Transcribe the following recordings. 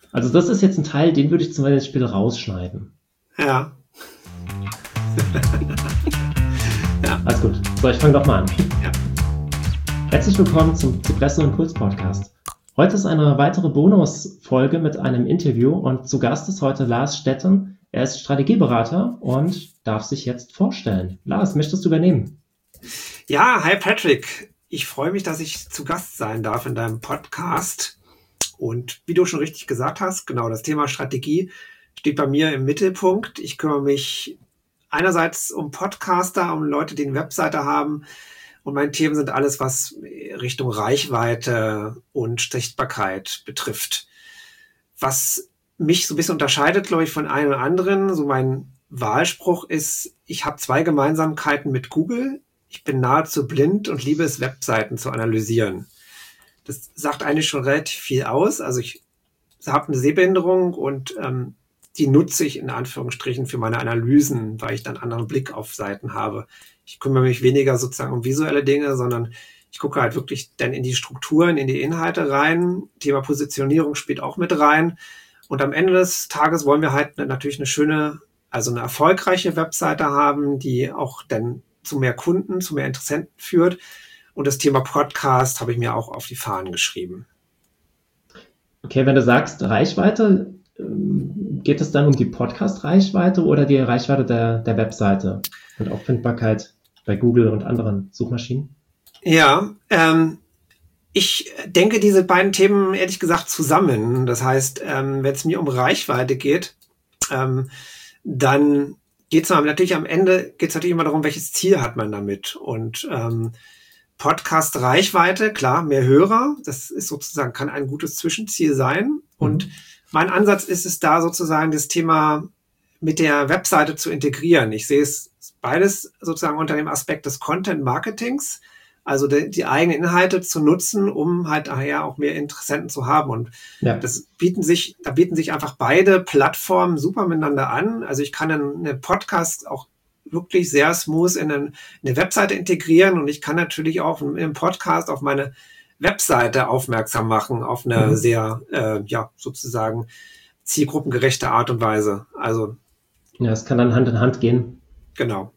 Also das ist jetzt ein Teil, den würde ich zum Beispiel rausschneiden. Ja. Ja. Alles gut. So, ich fange doch mal an. Ja. Herzlich willkommen zum Cipresso Impuls Podcast. Heute ist eine weitere Bonusfolge mit einem Interview und zu Gast ist heute Lars Stetten. Er ist Strategieberater und darf sich jetzt vorstellen. Lars, möchtest du übernehmen? Ja, hi Patrick. Ich freue mich, dass ich zu Gast sein darf in deinem Podcast. Und wie du schon richtig gesagt hast, genau, das Thema Strategie steht bei mir im Mittelpunkt. Ich kümmere mich einerseits um Podcaster, um Leute, die eine Webseite haben. Und meine Themen sind alles, was Richtung Reichweite und Sichtbarkeit betrifft. Was mich so ein bisschen unterscheidet, glaube ich, von einem oder anderen, so mein Wahlspruch ist, ich habe 2 Gemeinsamkeiten mit Google. Ich bin nahezu blind und liebe es, Webseiten zu analysieren. Das sagt eigentlich schon relativ viel aus. Also ich habe eine Sehbehinderung und die nutze ich in Anführungsstrichen für meine Analysen, weil ich dann einen anderen Blick auf Seiten habe. Ich kümmere mich weniger sozusagen um visuelle Dinge, sondern ich gucke halt wirklich dann in die Strukturen, in die Inhalte rein. Thema Positionierung spielt auch mit rein. Und am Ende des Tages wollen wir halt natürlich eine schöne, also eine erfolgreiche Webseite haben, die auch dann zu mehr Kunden, zu mehr Interessenten führt. Und das Thema Podcast habe ich mir auch auf die Fahnen geschrieben. Okay, wenn du sagst Reichweite, geht es dann um die Podcast-Reichweite oder die Reichweite der Webseite und Auffindbarkeit bei Google und anderen Suchmaschinen? Ja, ich denke diese beiden Themen ehrlich gesagt zusammen. Das heißt, wenn es mir um Reichweite geht, dann geht es natürlich am Ende, geht es natürlich immer darum, welches Ziel hat man damit. Und Podcast-Reichweite, klar, mehr Hörer, das ist sozusagen, kann ein gutes Zwischenziel sein. Und mein Ansatz ist es da sozusagen, das Thema mit der Webseite zu integrieren. Ich sehe es beides sozusagen unter dem Aspekt des Content-Marketings, also die eigenen Inhalte zu nutzen, um halt daher auch mehr Interessenten zu haben. Und da bieten sich einfach beide Plattformen super miteinander an. Also ich kann einen Podcast auch wirklich sehr smooth in eine Webseite integrieren und ich kann natürlich auch im Podcast auf meine Webseite aufmerksam machen, auf eine sehr, sozusagen zielgruppengerechte Art und Weise. Also ja, es kann dann Hand in Hand gehen. Genau.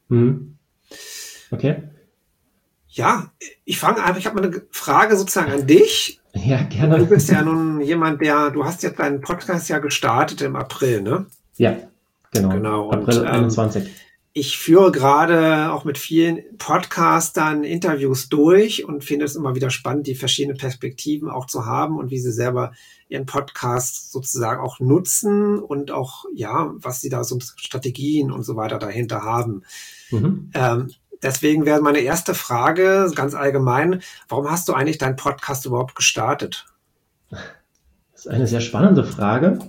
Okay. Ja, ich habe mal eine Frage sozusagen an dich. Ja, gerne. Du bist ja nun jemand, du hast jetzt deinen Podcast ja gestartet im April, ne? Ja, genau. April 21. Ich führe gerade auch mit vielen Podcastern Interviews durch und finde es immer wieder spannend, die verschiedenen Perspektiven auch zu haben und wie sie selber ihren Podcast sozusagen auch nutzen und auch, ja, was sie da so Strategien und so weiter dahinter haben. Deswegen wäre meine erste Frage ganz allgemein, warum hast du eigentlich deinen Podcast überhaupt gestartet? Das ist eine sehr spannende Frage.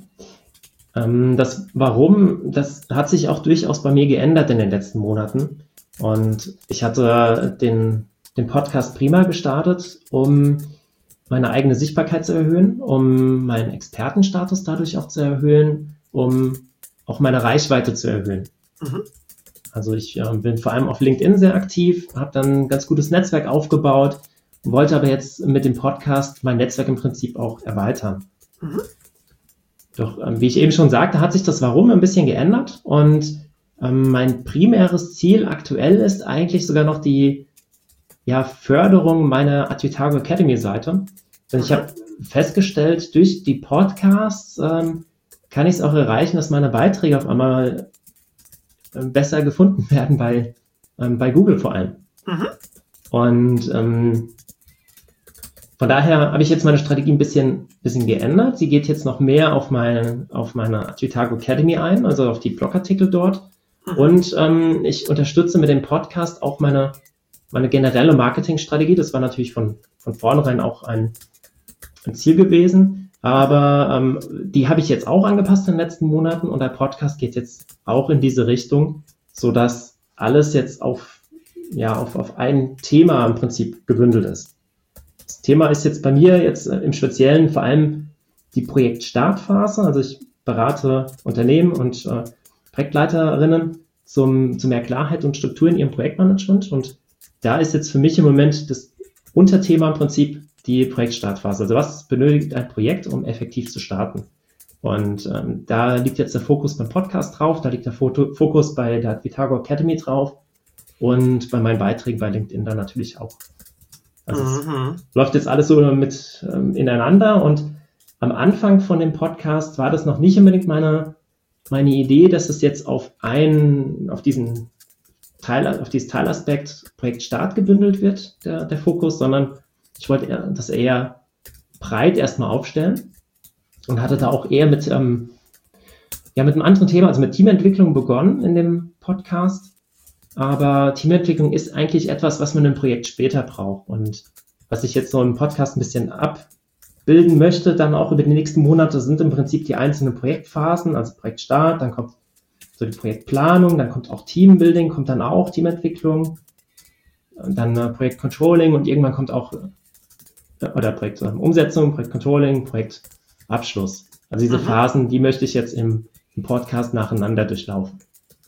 Das Warum, das hat sich auch durchaus bei mir geändert in den letzten Monaten. Und ich hatte den Podcast prima gestartet, um meine eigene Sichtbarkeit zu erhöhen, um meinen Expertenstatus dadurch auch zu erhöhen, um auch meine Reichweite zu erhöhen. Also ich bin vor allem auf LinkedIn sehr aktiv, habe dann ein ganz gutes Netzwerk aufgebaut, wollte aber jetzt mit dem Podcast mein Netzwerk im Prinzip auch erweitern. Doch, wie ich eben schon sagte, hat sich das Warum ein bisschen geändert und mein primäres Ziel aktuell ist eigentlich sogar noch die Förderung meiner Advitago Academy Seite. Denn ich habe festgestellt, durch die Podcasts kann ich es auch erreichen, dass meine Beiträge auf einmal besser gefunden werden bei Google vor allem. Und von daher habe ich jetzt meine Strategie ein bisschen geändert. Sie geht jetzt noch mehr auf meine Advitago Academy ein, also auf die Blogartikel dort. Und ich unterstütze mit dem Podcast auch meine generelle Marketingstrategie. Das war natürlich von vornherein auch ein Ziel gewesen. Aber die habe ich jetzt auch angepasst in den letzten Monaten und der Podcast geht jetzt auch in diese Richtung, sodass alles jetzt auf ein Thema im Prinzip gebündelt ist. Das Thema ist jetzt bei mir jetzt im Speziellen vor allem die Projektstartphase. Also ich berate Unternehmen und Projektleiterinnen zu mehr Klarheit und Struktur in ihrem Projektmanagement. Und da ist jetzt für mich im Moment das Unterthema im Prinzip die Projektstartphase. Also was benötigt ein Projekt, um effektiv zu starten? Und da liegt jetzt der Fokus beim Podcast drauf, da liegt der Fokus bei der Advitago Academy drauf und bei meinen Beiträgen bei LinkedIn dann natürlich auch. Also es läuft jetzt alles so mit ineinander, und am Anfang von dem Podcast war das noch nicht unbedingt meine Idee, dass es jetzt auf dieses Teilaspekt Projekt Start gebündelt wird, der Fokus, sondern ich wollte das eher breit erstmal aufstellen und hatte da auch eher mit einem anderen Thema, also mit Teamentwicklung begonnen in dem Podcast. Aber Teamentwicklung ist eigentlich etwas, was man im Projekt später braucht. Und was ich jetzt so im Podcast ein bisschen abbilden möchte, dann auch über die nächsten Monate, sind im Prinzip die einzelnen Projektphasen, also Projektstart, dann kommt so die Projektplanung, dann kommt auch Teambuilding, kommt dann auch Teamentwicklung, und dann Projektcontrolling und irgendwann kommt auch Projektumsetzung, Projektcontrolling, Projektabschluss. Also diese Phasen, die möchte ich jetzt im Podcast nacheinander durchlaufen.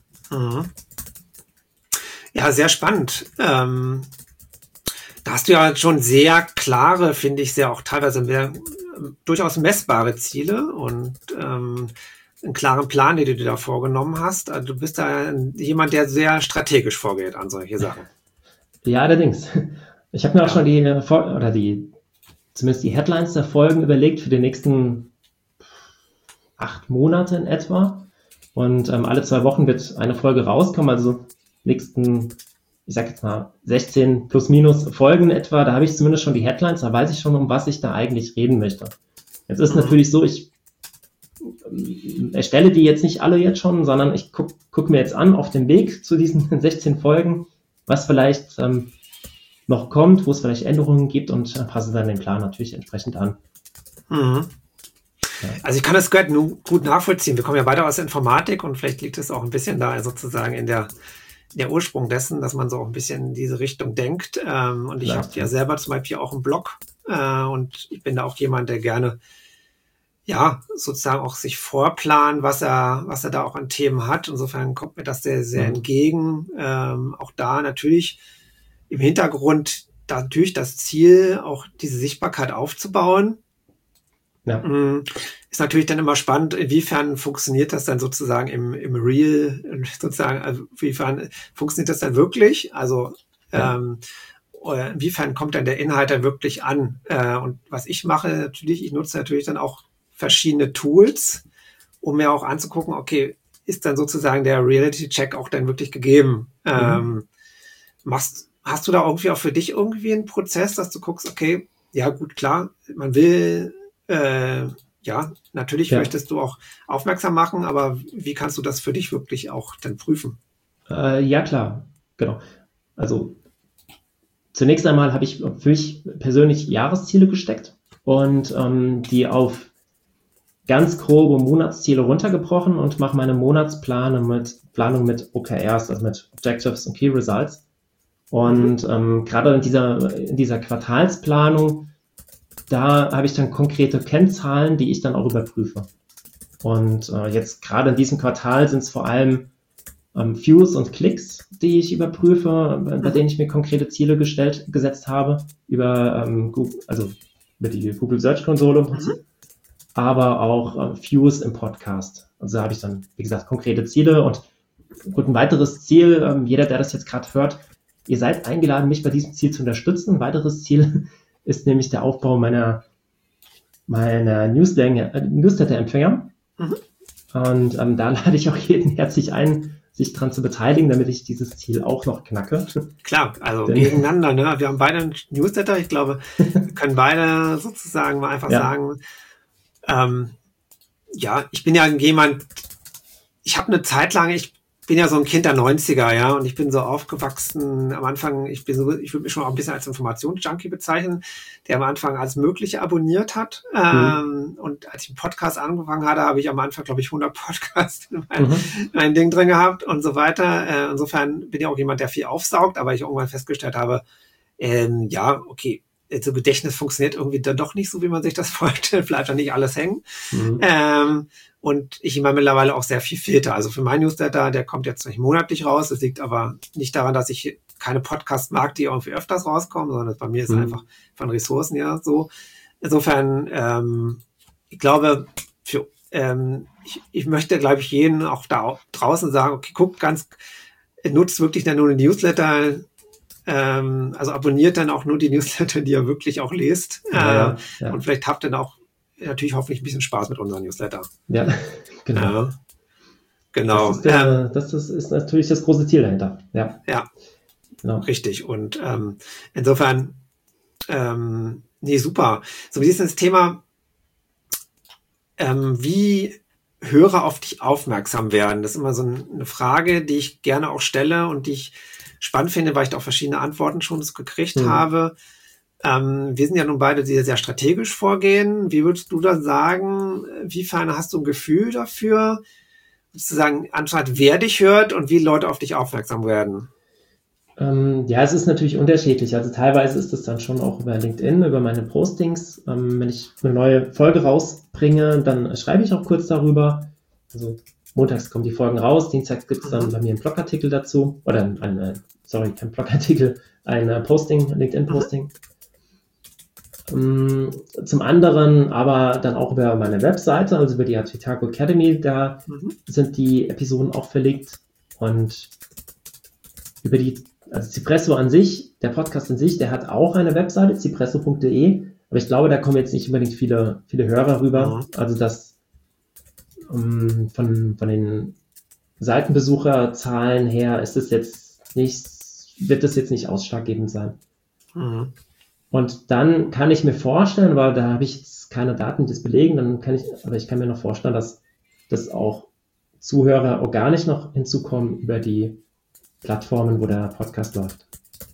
Ja, sehr spannend. Da hast du ja schon sehr klare, finde ich, sehr auch teilweise durchaus messbare Ziele und einen klaren Plan, den du dir da vorgenommen hast. Also du bist da jemand, der sehr strategisch vorgeht an solche Sachen. Ja, allerdings. Ich habe mir auch schon zumindest die Headlines der Folgen überlegt für die nächsten 8 Monate in etwa. Und alle 2 Wochen wird eine Folge rauskommen, also nächsten, ich sag jetzt mal 16 plus minus Folgen etwa, da habe ich zumindest schon die Headlines, da weiß ich schon, um was ich da eigentlich reden möchte. Jetzt ist natürlich so, ich erstelle die jetzt nicht alle jetzt schon, sondern ich guck mir jetzt an auf dem Weg zu diesen 16 Folgen, was vielleicht noch kommt, wo es vielleicht Änderungen gibt, und passe dann den Plan natürlich entsprechend an. Ja. Also ich kann das gut nachvollziehen. Wir kommen ja beide aus der Informatik und vielleicht liegt es auch ein bisschen da sozusagen in der Ursprung dessen, dass man so auch ein bisschen in diese Richtung denkt. Und ich habe ja selber zum Beispiel auch einen Blog und ich bin da auch jemand, der gerne sozusagen auch sich vorplant, was er da auch an Themen hat. Insofern kommt mir das sehr, sehr entgegen. Auch da natürlich im Hintergrund natürlich das Ziel, auch diese Sichtbarkeit aufzubauen. Ja. Ist natürlich dann immer spannend, inwiefern funktioniert das dann sozusagen im Real, sozusagen, also inwiefern funktioniert das dann wirklich? Also inwiefern kommt dann der Inhalt dann wirklich an? Und was ich mache natürlich, ich nutze natürlich dann auch verschiedene Tools, um mir auch anzugucken, okay, ist dann sozusagen der Reality-Check auch dann wirklich gegeben? Hast du da irgendwie auch für dich irgendwie einen Prozess, dass du guckst, okay, ja gut, klar, man will natürlich möchtest du auch aufmerksam machen, aber wie kannst du das für dich wirklich auch dann prüfen? Ja, klar, genau. Also zunächst einmal habe ich für mich persönlich Jahresziele gesteckt und die auf ganz grobe Monatsziele runtergebrochen und mache meine Planung mit OKRs, also mit Objectives und Key Results. Und gerade in dieser Quartalsplanung, da habe ich dann konkrete Kennzahlen, die ich dann auch überprüfe. Und jetzt gerade in diesem Quartal sind es vor allem Views und Klicks, die ich überprüfe, bei denen ich mir konkrete Ziele gesetzt habe, über die Google Search Konsole im Prinzip, aber auch Views im Podcast. Also da habe ich dann, wie gesagt, konkrete Ziele. Und gut, ein weiteres Ziel, jeder, der das jetzt gerade hört, ihr seid eingeladen, mich bei diesem Ziel zu unterstützen. Ein weiteres Ziel ist nämlich der Aufbau meiner Newsletter-Empfänger. Und da lade ich auch jeden herzlich ein, sich dran zu beteiligen, damit ich dieses Ziel auch noch knacke. Klar, also gegeneinander, ne? Wir haben beide einen Newsletter. Ich glaube, wir können beide sozusagen mal einfach sagen, ich bin ja jemand, ich habe eine Zeit lang, ich bin ja so ein Kind der 90er, und ich bin so aufgewachsen am Anfang, ich würde mich schon auch ein bisschen als Informationsjunkie bezeichnen, der am Anfang alles Mögliche abonniert hat. Und als ich einen Podcast angefangen hatte, habe ich am Anfang, glaube ich, 100 Podcasts in mein Ding drin gehabt und so weiter. Insofern bin ich auch jemand, der viel aufsaugt, aber ich irgendwann festgestellt habe, okay, so Gedächtnis funktioniert irgendwie dann doch nicht so, wie man sich das vorstellt, bleibt da nicht alles hängen. Und ich immer mittlerweile auch sehr viel filter. Also für meinen Newsletter, der kommt jetzt nicht monatlich raus. Das liegt aber nicht daran, dass ich keine Podcasts mag, die irgendwie öfters rauskommen, sondern bei mir ist einfach von Ressourcen so. Insofern, ich glaube, für ich möchte, glaube ich, jeden auch da draußen sagen, okay, nutzt wirklich dann nur eine Newsletter, also abonniert dann auch nur die Newsletter, die ihr wirklich auch lest. Ja. Und vielleicht habt ihr dann auch natürlich hoffentlich ein bisschen Spaß mit unseren Newsletter. Ja, genau. Ja, genau. Das ist natürlich das große Ziel dahinter. Ja, genau. Richtig. Und insofern, nee, super. So, wie ist das Thema, wie Hörer auf dich aufmerksam werden? Das ist immer so eine Frage, die ich gerne auch stelle und die ich spannend finde, weil ich da auch verschiedene Antworten schon gekriegt habe. Wir sind ja nun beide, die sehr strategisch vorgehen. Wie würdest du da sagen, wiefern hast du ein Gefühl dafür, sozusagen anstatt wer dich hört und wie Leute auf dich aufmerksam werden? Ja, es ist natürlich unterschiedlich. Also teilweise ist es dann schon auch über LinkedIn, über meine Postings. Wenn ich eine neue Folge rausbringe, dann schreibe ich auch kurz darüber. Also montags kommen die Folgen raus, dienstags gibt es dann bei mir einen Blogartikel dazu. Oder kein Blogartikel, ein Posting, LinkedIn-Posting. Zum anderen aber dann auch über meine Webseite, also über die Advitaco Academy, da sind die Episoden auch verlinkt. Und über also Cipresso an sich, der Podcast an sich, der hat auch eine Webseite, cipresso.de, aber ich glaube, da kommen jetzt nicht unbedingt viele Hörer rüber. Also das von den Seitenbesucherzahlen her wird das jetzt nicht ausschlaggebend sein. Und dann kann ich mir vorstellen, weil da habe ich jetzt keine Daten, die das belegen, aber ich kann mir noch vorstellen, dass das auch Zuhörer organisch noch hinzukommen über die Plattformen, wo der Podcast läuft.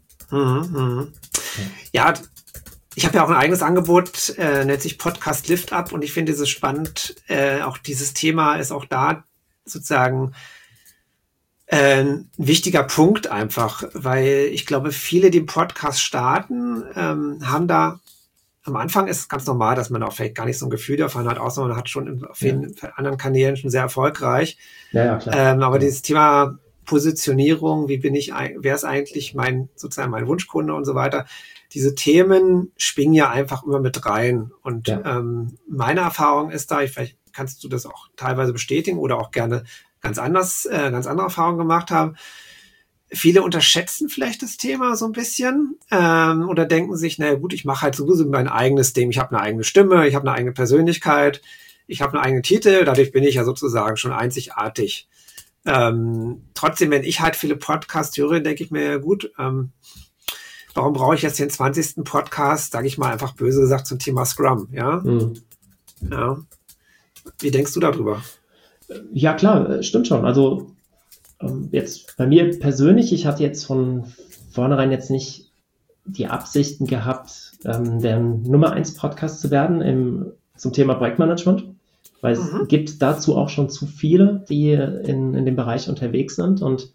Ja, ich habe ja auch ein eigenes Angebot, nennt sich Podcast Lift Up, und ich finde es spannend, auch dieses Thema ist auch da sozusagen ein wichtiger Punkt einfach, weil ich glaube, viele, die im Podcast starten, haben da am Anfang ist es ganz normal, dass man auch vielleicht gar nicht so ein Gefühl davon hat, außer man hat schon auf vielen anderen Kanälen schon sehr erfolgreich. Ja, klar. Aber dieses Thema Positionierung, wer ist eigentlich mein Wunschkunde und so weiter, diese Themen schwingen ja einfach immer mit rein. Und meine Erfahrung ist da, vielleicht kannst du das auch teilweise bestätigen oder auch gerne ganz andere Erfahrungen gemacht haben. Viele unterschätzen vielleicht das Thema so ein bisschen oder denken sich, naja gut, ich mache halt sowieso mein eigenes Ding. Ich habe eine eigene Stimme, ich habe eine eigene Persönlichkeit, ich habe einen eigenen Titel, dadurch bin ich ja sozusagen schon einzigartig. Trotzdem, wenn ich halt viele Podcasts höre, denke ich mir, ja gut, warum brauche ich jetzt den 20. Podcast, sage ich mal einfach böse gesagt, zum Thema Scrum, ja? Ja. Wie denkst du darüber? Ja, klar, stimmt schon. Also jetzt bei mir persönlich, ich hatte jetzt von vornherein jetzt nicht die Absichten gehabt, der Nummer 1 Podcast zu werden zum Thema Projektmanagement, weil es gibt dazu auch schon zu viele, die in dem Bereich unterwegs sind, und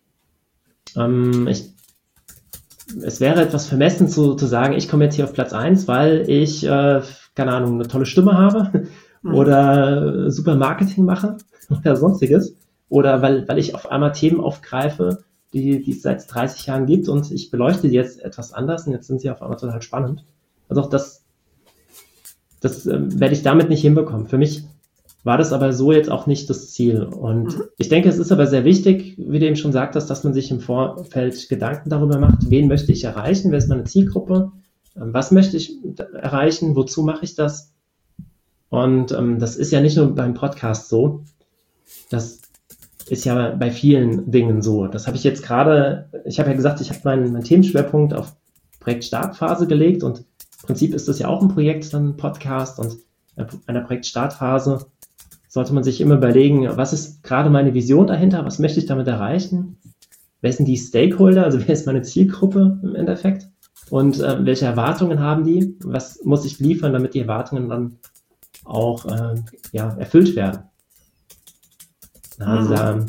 es wäre etwas vermessen zu sagen, ich komme jetzt hier auf Platz 1, weil ich, keine Ahnung, eine tolle Stimme habe oder super Marketing mache oder sonstiges, oder weil ich auf einmal Themen aufgreife, die es seit 30 Jahren gibt, und ich beleuchte die jetzt etwas anders und jetzt sind sie auf einmal total spannend. Also auch das werde ich damit nicht hinbekommen. Für mich war das aber so jetzt auch nicht das Ziel. Und ich denke, es ist aber sehr wichtig, wie du eben schon sagtest, dass man sich im Vorfeld Gedanken darüber macht, wen möchte ich erreichen, wer ist meine Zielgruppe, was möchte ich erreichen, wozu mache ich das? Und das ist ja nicht nur beim Podcast so, das ist ja bei vielen Dingen so. Das habe ich jetzt gerade, ich habe ja gesagt, ich habe meinen Themenschwerpunkt auf Projektstartphase gelegt, und im Prinzip ist das ja auch ein Projekt, dann ein Podcast, und in einer Projektstartphase sollte man sich immer überlegen, was ist gerade meine Vision dahinter, was möchte ich damit erreichen, wer sind die Stakeholder, also wer ist meine Zielgruppe im Endeffekt, und welche Erwartungen haben die, was muss ich liefern, damit die Erwartungen dann auch erfüllt werden. Also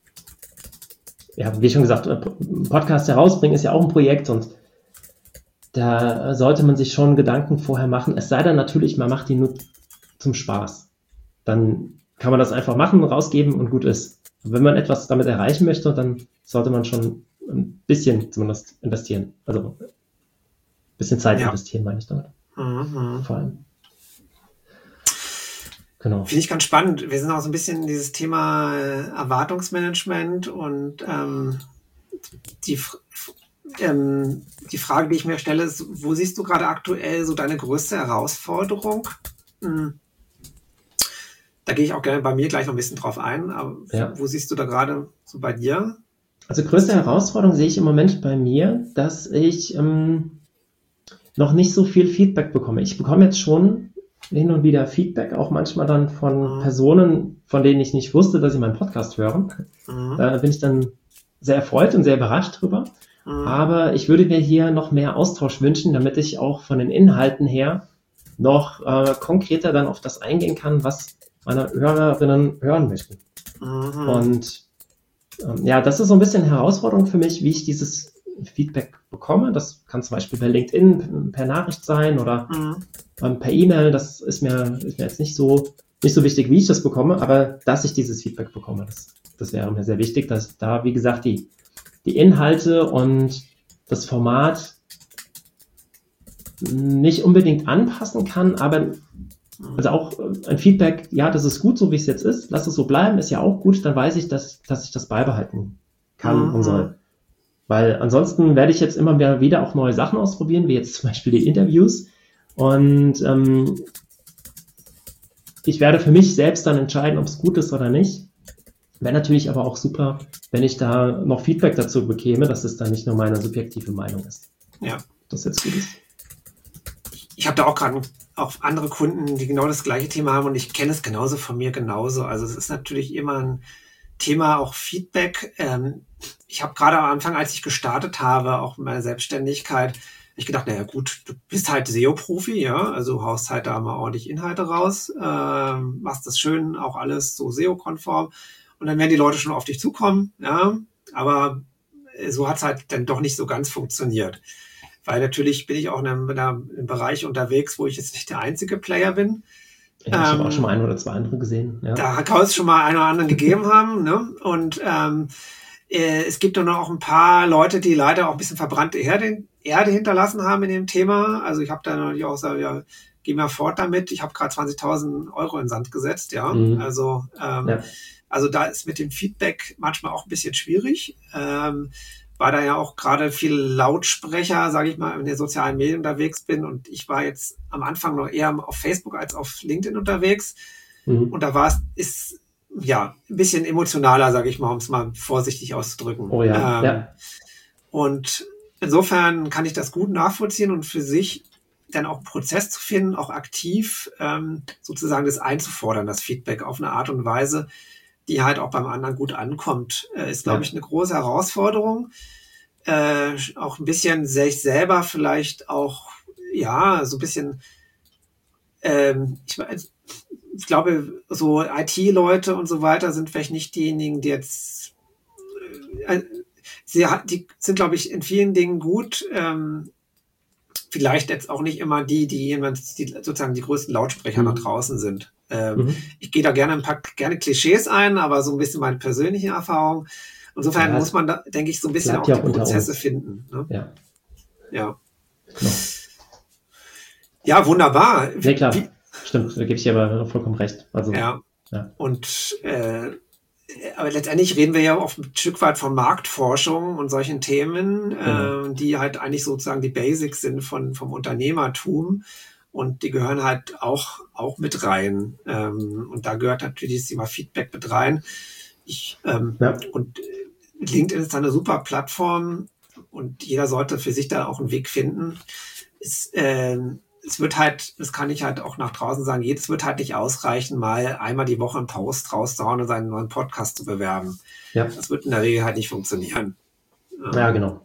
wie schon gesagt, Podcast herausbringen ist ja auch ein Projekt, und da sollte man sich schon Gedanken vorher machen, es sei denn natürlich, man macht die nur zum Spaß. Dann kann man das einfach machen, rausgeben und gut ist. Und wenn man etwas damit erreichen möchte, dann sollte man schon ein bisschen zumindest investieren. Also ein bisschen Zeit investieren, meine ich damit. Vor allem. Genau. Finde ich ganz spannend. Wir sind auch so ein bisschen in dieses Thema Erwartungsmanagement und die, die Frage, die ich mir stelle, ist, wo siehst du gerade aktuell so deine größte Herausforderung? Da gehe ich auch gerne bei mir gleich noch ein bisschen drauf ein, aber wo siehst du da gerade so bei dir? Also größte Herausforderung sehe ich im Moment bei mir, dass ich noch nicht so viel Feedback bekomme. Ich bekomme jetzt schon hin und wieder Feedback, auch manchmal dann von Personen, von denen ich nicht wusste, dass sie meinen Podcast hören. Da bin ich dann sehr erfreut und sehr überrascht drüber. Aber ich würde mir hier noch mehr Austausch wünschen, damit ich auch von den Inhalten her noch konkreter dann auf das eingehen kann, was meine Hörerinnen hören möchten. Und das ist so ein bisschen eine Herausforderung für mich, wie ich dieses Feedback bekomme. Das kann zum Beispiel bei LinkedIn per Nachricht sein oder per E-Mail. Das ist mir jetzt nicht so wichtig, wie ich das bekomme, aber dass ich dieses Feedback bekomme, das wäre mir sehr wichtig, dass da, wie gesagt, die Inhalte und das Format nicht unbedingt anpassen kann, aber also auch ein Feedback, ja, das ist gut, so wie es jetzt ist, lass es so bleiben, ist ja auch gut, dann weiß ich, dass ich das beibehalten kann und soll. Weil ansonsten werde ich jetzt immer wieder auch neue Sachen ausprobieren, wie jetzt zum Beispiel die Interviews. Und ich werde für mich selbst dann entscheiden, ob es gut ist oder nicht. Wäre natürlich aber auch super, wenn ich da noch Feedback dazu bekäme, dass es dann nicht nur meine subjektive Meinung ist. Ja. Das jetzt gut ist. Ich habe da auch gerade auch andere Kunden, die genau das gleiche Thema haben und ich kenne es genauso von mir genauso. Also es ist natürlich immer ein Thema, auch Feedback. Ich habe gerade am Anfang, als ich gestartet habe, auch in meiner Selbstständigkeit, ich gedacht, naja gut, du bist halt SEO-Profi, ja, also haust halt da mal ordentlich Inhalte raus, machst das schön, auch alles so SEO-konform und dann werden die Leute schon auf dich zukommen, ja, aber so hat es halt dann doch nicht so ganz funktioniert. Weil natürlich bin ich auch in einem Bereich unterwegs, wo ich jetzt nicht der einzige Player bin. Ja, ich habe auch schon mal ein oder zwei andere gesehen. Ja. Da kann es schon mal einen oder anderen gegeben haben. Ne? Und es gibt dann auch ein paar Leute, die leider auch ein bisschen verbrannte Erde hinterlassen haben in dem Thema. Also ich habe da natürlich auch gesagt, ja, geh mal fort damit. Ich habe gerade 20.000 Euro in den Sand gesetzt. Ja, also da ist mit dem Feedback manchmal auch ein bisschen schwierig. War da ja auch gerade viel Lautsprecher, sage ich mal, in den sozialen Medien unterwegs bin. Und ich war jetzt am Anfang noch eher auf Facebook als auf LinkedIn unterwegs. Und da ist ein bisschen emotionaler, sage ich mal, um es mal vorsichtig auszudrücken. Oh ja. Und insofern kann ich das gut nachvollziehen und für sich dann auch einen Prozess zu finden, auch aktiv sozusagen das einzufordern, das Feedback auf eine Art und Weise, die halt auch beim anderen gut ankommt, ist, glaube ich, eine große Herausforderung. Auch ein bisschen sich selber vielleicht auch, so ein bisschen, ich glaube, so IT-Leute und so weiter sind vielleicht nicht diejenigen, die jetzt, die sind, glaube ich, in vielen Dingen gut, vielleicht jetzt auch nicht immer die sozusagen die größten Lautsprecher nach draußen sind. Ich gehe da gerne Klischees ein, aber so ein bisschen meine persönliche Erfahrung. Insofern muss man da, denke ich, so ein bisschen auch die Prozesse finden. Ne? Ja. Genau. Ja, wunderbar. Nee, klar. Stimmt, da gebe ich dir aber vollkommen recht. Also, ja. Und aber letztendlich reden wir ja auch ein Stück weit von Marktforschung und solchen Themen, die halt eigentlich sozusagen die Basics sind vom Unternehmertum. Und die gehören halt auch mit rein. Und da gehört natürlich das Thema Feedback mit rein. Und LinkedIn ist da eine super Plattform und jeder sollte für sich da auch einen Weg finden. Es wird halt, das kann ich halt auch nach draußen sagen, es wird halt nicht ausreichen, mal einmal die Woche einen Post rauszuhauen und seinen neuen Podcast zu bewerben. Ja. Das wird in der Regel halt nicht funktionieren. Ja, genau.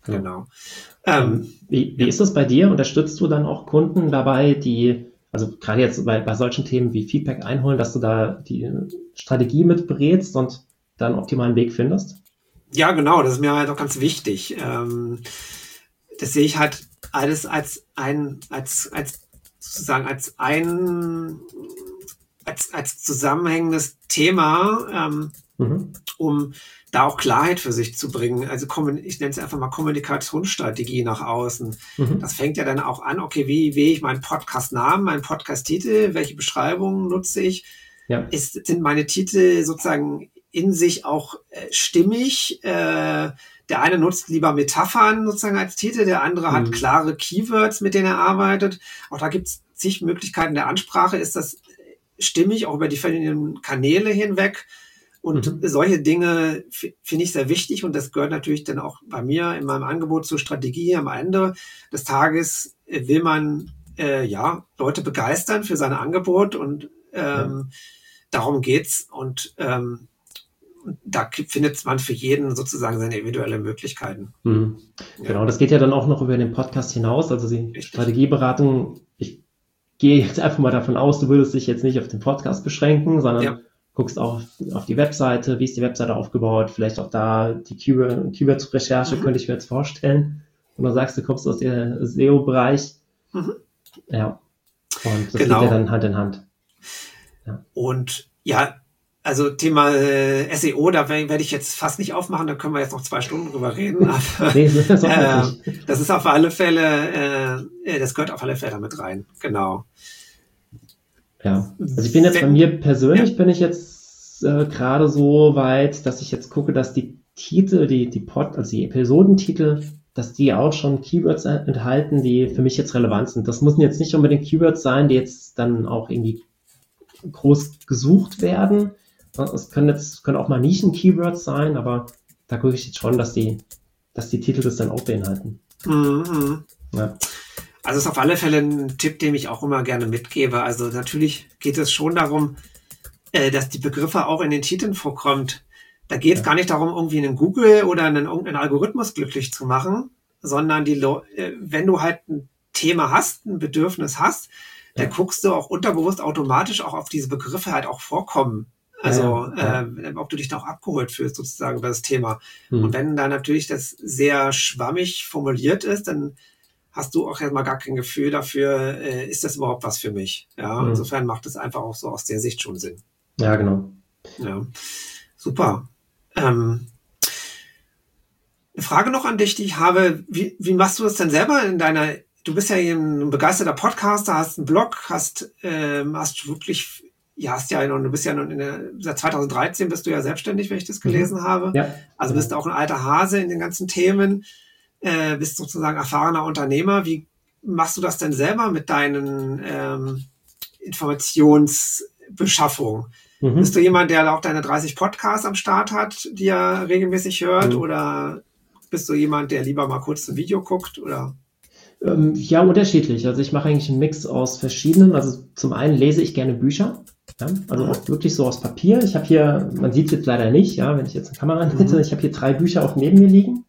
Wie ist das bei dir? Unterstützt du dann auch Kunden dabei, also gerade jetzt bei solchen Themen wie Feedback einholen, dass du da die Strategie mit berätst und dann einen optimalen Weg findest? Ja, genau, das ist mir halt auch ganz wichtig. Das sehe ich halt alles als ein als zusammenhängendes Thema, um da auch Klarheit für sich zu bringen. Also ich nenne es einfach mal Kommunikationsstrategie nach außen. Das fängt ja dann auch an, okay, wie wähle ich meinen Podcast-Namen, meinen Podcast-Titel, welche Beschreibungen nutze ich? Ja. Sind meine Titel sozusagen in sich auch stimmig? Der eine nutzt lieber Metaphern sozusagen als Titel, der andere hat klare Keywords, mit denen er arbeitet. Auch da gibt es zig Möglichkeiten der Ansprache. Ist das stimmig, auch über die verschiedenen Kanäle hinweg? Und solche Dinge finde ich sehr wichtig und das gehört natürlich dann auch bei mir in meinem Angebot zur Strategie. Am Ende des Tages will man Leute begeistern für sein Angebot und darum geht's und da findet man für jeden sozusagen seine individuelle Möglichkeiten. Genau, das geht ja dann auch noch über den Podcast hinaus, also die Strategieberatung. Ich gehe jetzt einfach mal davon aus, du würdest dich jetzt nicht auf den Podcast beschränken, sondern guckst auch auf die Webseite, wie ist die Webseite aufgebaut, vielleicht auch da die Keyword-Recherche könnte ich mir jetzt vorstellen. Und du sagst, du kommst aus dem SEO-Bereich. Ja, und das geht ja dann Hand in Hand. Ja. Und also Thema SEO, da werde ich jetzt fast nicht aufmachen, da können wir jetzt noch 2 Stunden drüber reden. Aber, nee, das ist auf alle Fälle, das gehört auf alle Fälle damit rein, genau. Ja, also ich bin jetzt bei mir persönlich, bin ich jetzt gerade so weit, dass ich jetzt gucke, dass die Titel, die Episodentitel, dass die auch schon Keywords enthalten, die für mich jetzt relevant sind. Das müssen jetzt nicht unbedingt Keywords sein, die jetzt dann auch irgendwie groß gesucht werden. Es können auch mal Nischen-Keywords sein, aber da gucke ich jetzt schon, dass die Titel das dann auch beinhalten. Ja. Also ist auf alle Fälle ein Tipp, den ich auch immer gerne mitgebe. Also natürlich geht es schon darum, dass die Begriffe auch in den Titeln vorkommt. Da geht es gar nicht darum, irgendwie einen Google oder irgendeinen Algorithmus glücklich zu machen, sondern wenn du halt ein Thema hast, ein Bedürfnis hast, dann guckst du auch unterbewusst automatisch auch auf diese Begriffe halt auch vorkommen. Also ob du dich da auch abgeholt fühlst sozusagen über das Thema. Und wenn da natürlich das sehr schwammig formuliert ist, dann hast du auch erstmal gar kein Gefühl dafür, ist das überhaupt was für mich? Ja, insofern macht es einfach auch so aus der Sicht schon Sinn. Ja, genau. Ja, super. Eine Frage noch an dich, die ich habe. Wie machst du das denn selber du bist ja ein begeisterter Podcaster, hast einen Blog, du bist ja seit 2013 bist du ja selbstständig, wenn ich das gelesen habe. Ja. Also bist du auch ein alter Hase in den ganzen Themen. Bist sozusagen erfahrener Unternehmer. Wie machst du das denn selber mit deinen Informationsbeschaffung? Bist du jemand, der auch deine 30 Podcasts am Start hat, die er regelmäßig hört? Oder bist du jemand, der lieber mal kurz ein Video guckt? Oder? Ja, unterschiedlich. Also ich mache eigentlich einen Mix aus verschiedenen. Also zum einen lese ich gerne Bücher. Ja, also auch wirklich so aus Papier. Ich habe hier, man sieht es jetzt leider nicht, ja, wenn ich jetzt eine Kamera hätte, ich habe hier 3 Bücher auch neben mir liegen.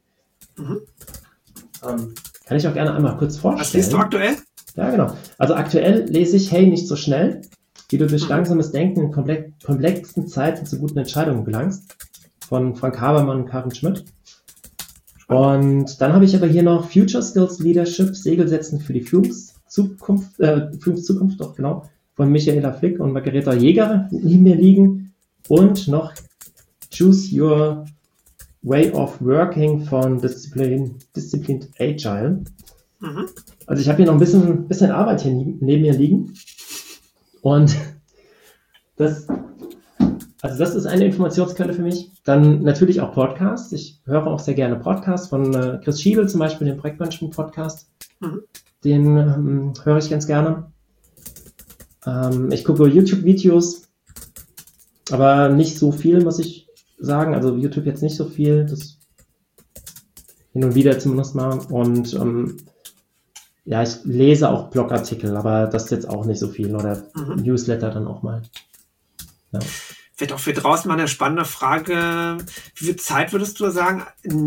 Kann ich auch gerne einmal kurz vorstellen. Was liest du aktuell? Ja, genau. Also aktuell lese ich Hey, nicht so schnell, wie du durch langsames Denken in komplexen Zeiten zu guten Entscheidungen gelangst, von Frank Habermann und Karin Schmidt. Und dann habe ich aber hier noch Future Skills Leadership, Segel setzen für die Führungszukunft, doch genau, von Michaela Flick und Margareta Jäger neben mir liegen. Und noch Choose Your Way of Working von Disciplined Agile. Also ich habe hier noch ein bisschen Arbeit hier neben mir liegen. Und das ist eine Informationsquelle für mich. Dann natürlich auch Podcasts. Ich höre auch sehr gerne Podcasts von Chris Schiebel, zum Beispiel den Projektmanagement-Podcast. Den höre ich ganz gerne. Ich gucke YouTube-Videos, aber nicht so viel, muss ich sagen. Also YouTube jetzt nicht so viel. Das hin und wieder zumindest mal. Und ich lese auch Blogartikel, aber das ist jetzt auch nicht so viel. Oder Newsletter dann auch mal. Ja. Vielleicht auch für draußen mal eine spannende Frage. Wie viel Zeit würdest du sagen,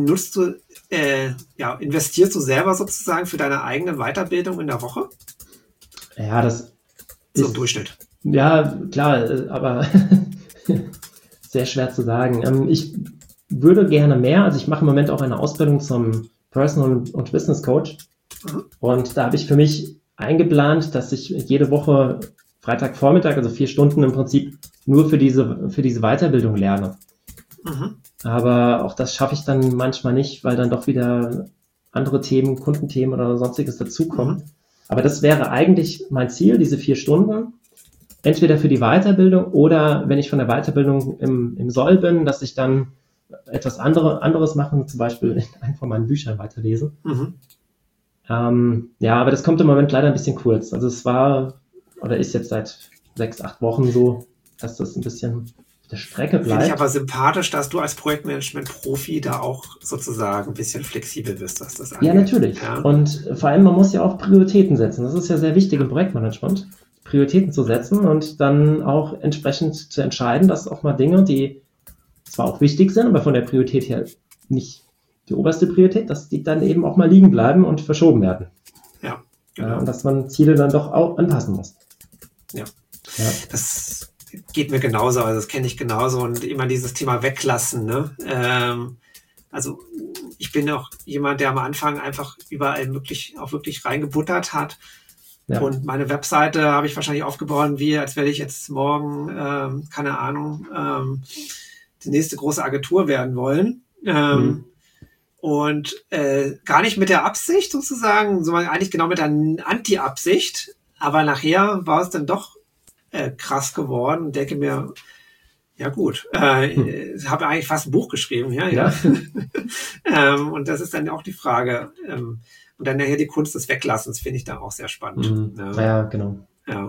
investierst du selber sozusagen für deine eigene Weiterbildung in der Woche? Ja, das ist so ein Durchschnitt. Ja, klar, aber sehr schwer zu sagen. Ich würde gerne mehr. Also ich mache im Moment auch eine Ausbildung zum Personal- und Business Coach. Und da habe ich für mich eingeplant, dass ich jede Woche Freitagvormittag, also 4 Stunden im Prinzip nur für diese Weiterbildung lerne. Aber auch das schaffe ich dann manchmal nicht, weil dann doch wieder andere Themen, Kundenthemen oder sonstiges dazukommen. Aber das wäre eigentlich mein Ziel, diese 4 Stunden, entweder für die Weiterbildung oder wenn ich von der Weiterbildung im Soll bin, dass ich dann etwas anderes mache, zum Beispiel in einem von meinen Büchern weiterlese. Ja, aber das kommt im Moment leider ein bisschen kurz. Also es war oder ist jetzt seit 6, 8 Wochen so, dass das ein bisschen auf der Strecke bleibt. Finde ich aber sympathisch, dass du als Projektmanagement-Profi da auch sozusagen ein bisschen flexibel bist, was das angeht. Ja, natürlich. Ja. Und vor allem, man muss ja auch Prioritäten setzen. Das ist ja sehr wichtig im Projektmanagement, Prioritäten zu setzen und dann auch entsprechend zu entscheiden, dass auch mal Dinge, die zwar auch wichtig sind, aber von der Priorität her nicht die oberste Priorität, dass die dann eben auch mal liegen bleiben und verschoben werden. Ja, genau. Und dass man Ziele dann doch auch anpassen muss. Ja. Das geht mir genauso, also das kenne ich genauso und immer dieses Thema weglassen, ne? Also ich bin auch jemand, der am Anfang einfach überall wirklich reingebuttert hat. Ja. Und meine Webseite habe ich wahrscheinlich aufgebaut, als werde ich jetzt morgen, keine Ahnung, die nächste große Agentur werden wollen. Und gar nicht mit der Absicht sozusagen, sondern eigentlich genau mit der Anti-Absicht. Aber nachher war es dann doch krass geworden und denke mir, ja gut, ich habe eigentlich fast ein Buch geschrieben. Ja. Und das ist dann auch die Frage. Und dann nachher die Kunst des Weglassens finde ich dann auch sehr spannend. Ja, genau.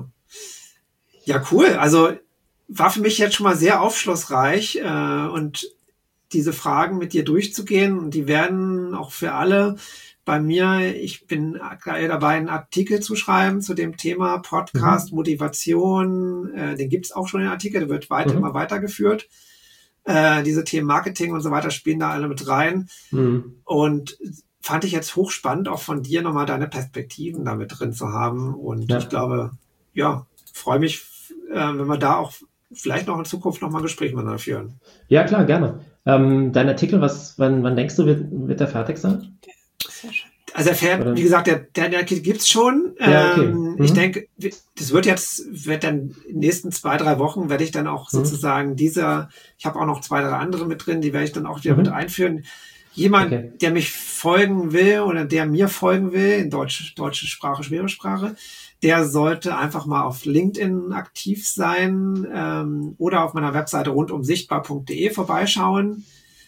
Ja, cool. Also war für mich jetzt schon mal sehr aufschlussreich und diese Fragen mit dir durchzugehen. Und die werden auch für alle bei mir, ich bin dabei, einen Artikel zu schreiben zu dem Thema Podcast, Motivation. Den gibt's auch schon, den Artikel, der wird immer weitergeführt. Diese Themen Marketing und so weiter spielen da alle mit rein. Und fand ich jetzt hochspannend, auch von dir nochmal deine Perspektiven damit drin zu haben. Und ich glaube, freue mich, wenn wir da auch vielleicht noch in Zukunft nochmal Gespräche miteinander führen. Ja, klar, gerne. Dein Artikel, wann denkst du, wird der fertig sein? Sehr schön. Also wie gesagt, der Artikel gibt's schon. Ich denke, das wird dann in den nächsten 2, 3 Wochen werde ich dann auch sozusagen ich habe auch noch 2, 3 andere mit drin, die werde ich dann auch wieder mit einführen. Jemand, der mich folgen will oder der mir folgen will, in deutsche Sprache, schwere Sprache, der sollte einfach mal auf LinkedIn aktiv sein oder auf meiner Webseite rundumsichtbar.de vorbeischauen.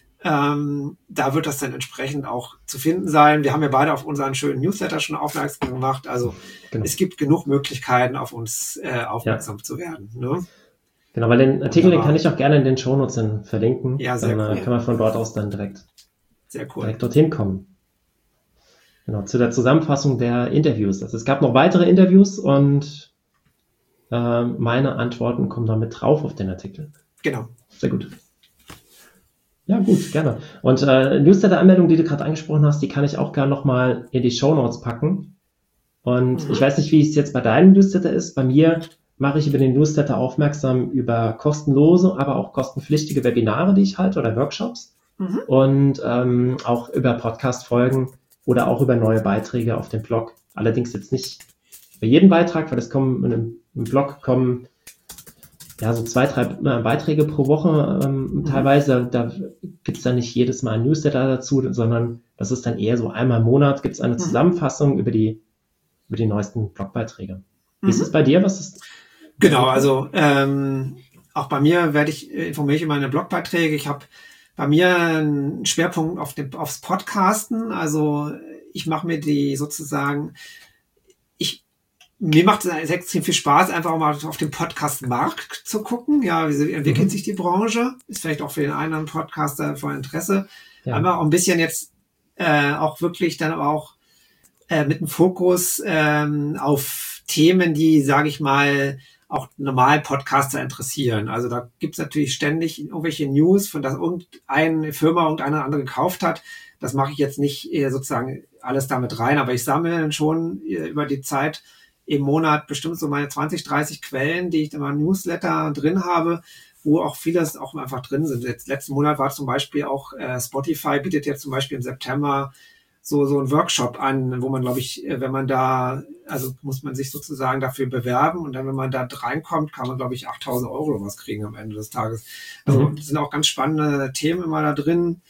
Da wird das dann entsprechend auch zu finden sein. Wir haben ja beide auf unseren schönen Newsletter schon aufmerksam gemacht. Also Es gibt genug Möglichkeiten, auf uns aufmerksam zu werden. Ne? Genau, weil den Artikel, den kann ich auch gerne in den Shownotes verlinken. Ja, sehr cool. Dann kann man von dort aus dann direkt dorthin kommen. Genau, zu der Zusammenfassung der Interviews. Also es gab noch weitere Interviews und meine Antworten kommen dann mit drauf auf den Artikel. Genau. Sehr gut. Ja, gut, gerne. Und Newsletter-Anmeldung, die du gerade angesprochen hast, die kann ich auch gerne nochmal in die Shownotes packen. Und ich weiß nicht, wie es jetzt bei deinem Newsletter ist. Bei mir mache ich über den Newsletter aufmerksam über kostenlose, aber auch kostenpflichtige Webinare, die ich halte oder Workshops. Und auch über Podcast-Folgen oder auch über neue Beiträge auf dem Blog. Allerdings jetzt nicht bei jedem Beitrag, weil im Blog kommen so 2, 3 Beiträge pro Woche teilweise. Da gibt's dann nicht jedes Mal ein Newsletter dazu, sondern das ist dann eher so einmal im Monat gibt's eine Zusammenfassung über die neuesten Blogbeiträge. Wie ist es bei dir? Genau, also auch bei mir informiere ich über meine Blogbeiträge. Ich habe bei mir einen Schwerpunkt aufs Podcasten. Also ich mache mir mir macht es extrem viel Spaß, einfach auch mal auf den Podcast-Markt zu gucken. Ja, wie entwickelt sich die Branche? Ist vielleicht auch für den einen oder anderen Podcaster von Interesse. Ja. Einmal auch ein bisschen jetzt auch wirklich dann aber auch mit dem Fokus auf Themen, die, sage ich mal, auch normal Podcaster interessieren. Also da gibt's natürlich ständig irgendwelche News, von dass irgendeine Firma irgendeine andere gekauft hat. Das mache ich jetzt nicht sozusagen alles damit rein, aber ich sammle dann schon über die Zeit im Monat bestimmt so meine 20, 30 Quellen, die ich in meinem Newsletter drin habe, wo auch vieles auch einfach drin sind. Jetzt letzten Monat war zum Beispiel auch Spotify bietet jetzt zum Beispiel im September so ein Workshop an, wo man, glaube ich, wenn man da, also muss man sich sozusagen dafür bewerben und dann, wenn man da reinkommt, kann man, glaube ich, 8.000 € oder was kriegen am Ende des Tages. Also sind auch ganz spannende Themen immer da drin.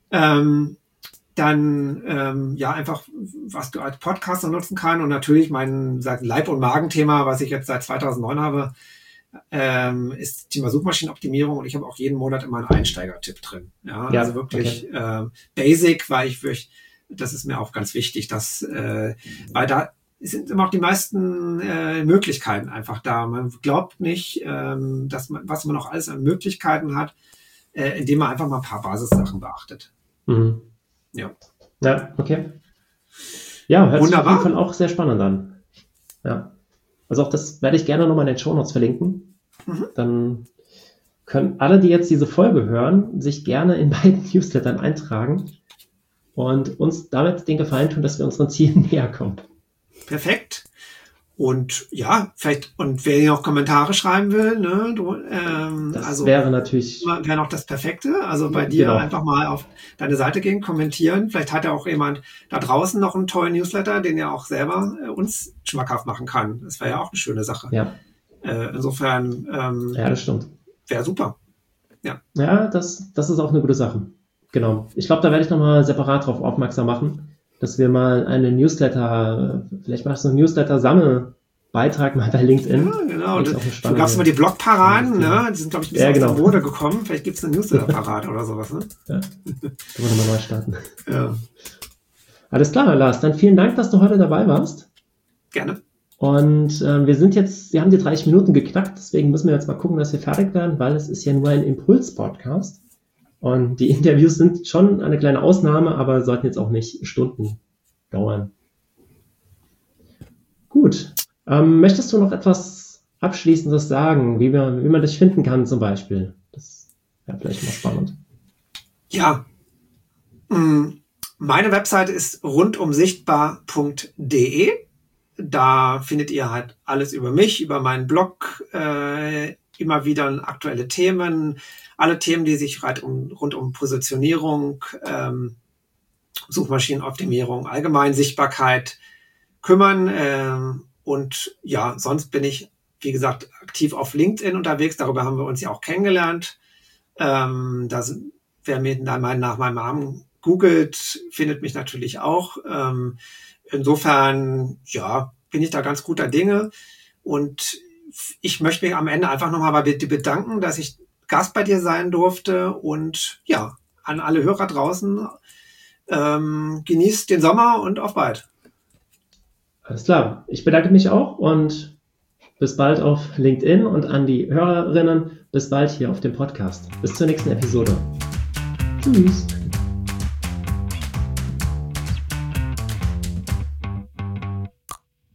Dann ja einfach, was du als Podcaster nutzen kann und natürlich mein Leib- und Magenthema, was ich jetzt seit 2009 habe, ist Thema Suchmaschinenoptimierung und ich habe auch jeden Monat immer einen Einsteiger-Tipp drin. Ja, also wirklich basic, weil das ist mir auch ganz wichtig, dass weil da sind immer auch die meisten Möglichkeiten einfach da. Man glaubt nicht, was man noch alles an Möglichkeiten hat, indem man einfach mal ein paar Basissachen beachtet. Mhm. Ja, okay. Ja, hört sich auf wunderbar. jeden Fall auch sehr spannend an. Ja. Also auch das werde ich gerne nochmal in den Shownotes verlinken. Dann können alle, die jetzt diese Folge hören, sich gerne in beiden Newslettern eintragen und uns damit den Gefallen tun, dass wir unseren Zielen näher kommen. Perfekt. Und ja, vielleicht, und wer noch Kommentare schreiben will, ne, Das also wäre natürlich wäre noch das Perfekte. Also bei dir einfach mal auf deine Seite gehen, kommentieren. Vielleicht hat ja auch jemand da draußen noch einen tollen Newsletter, den er auch selber uns schmackhaft machen kann. Das wäre ja auch eine schöne Sache. Ja. Insofern Ja, das stimmt. wäre super. Ja, das ist auch eine gute Sache. Genau. Ich glaube, da werde ich nochmal separat drauf aufmerksam machen, dass wir mal vielleicht machst du einen Newsletter-Sammelbeitrag mal bei LinkedIn. Ja, genau. Du gabst mal die Blogparaden, ne? Die sind, glaube ich, ein bisschen aus der Mode gekommen. Vielleicht gibt es eine Newsletter-Parade oder sowas, ne? Ja. Da wollen wir mal neu starten. Ja. Alles klar, Lars. Dann vielen Dank, dass du heute dabei warst. Gerne. Und wir haben die 30 Minuten geknackt, deswegen müssen wir jetzt mal gucken, dass wir fertig werden, weil es ist ja nur ein Impuls-Podcast. Und die Interviews sind schon eine kleine Ausnahme, aber sollten jetzt auch nicht Stunden dauern. Gut. Möchtest du noch etwas Abschließendes sagen, wie man dich finden kann zum Beispiel? Das wäre vielleicht mal spannend. Ja. Meine Webseite ist rundumsichtbar.de. Da findet ihr halt alles über mich, über meinen Blog, immer wieder aktuelle Themen, alle Themen, die sich rund um Positionierung, Suchmaschinenoptimierung, allgemein Sichtbarkeit kümmern. Und ja, sonst bin ich, wie gesagt, aktiv auf LinkedIn unterwegs. Darüber haben wir uns ja auch kennengelernt. Wer mir nach meinem Namen googelt, findet mich natürlich auch. Insofern, ja, bin ich da ganz guter Dinge. Und ich möchte mich am Ende einfach nochmal bei dir bedanken, dass ich Gast bei dir sein durfte. Und ja, an alle Hörer draußen, genießt den Sommer und auf bald. Alles klar. Ich bedanke mich auch und bis bald auf LinkedIn und an die Hörerinnen, bis bald hier auf dem Podcast. Bis zur nächsten Episode. Tschüss.